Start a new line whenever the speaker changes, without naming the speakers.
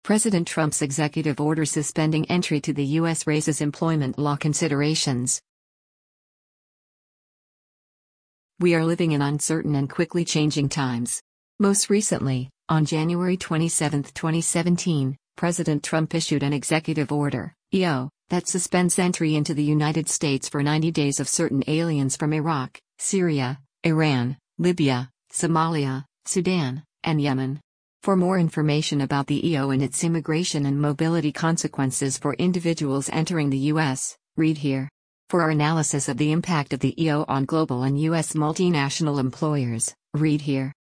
President Trump's executive order suspending entry to the U.S. raises employment law considerations. We are living in uncertain and quickly changing times. Most recently, on January 27, 2017, President Trump issued an executive order, EO, that suspends entry into the United States for 90 days of certain aliens from Iraq, Syria, Iran, Libya, Somalia, Sudan, and Yemen. For more information about the EO and its immigration and mobility consequences for individuals entering the U.S., read here. For our analysis of the impact of the EO on global and U.S. multinational employers, read here.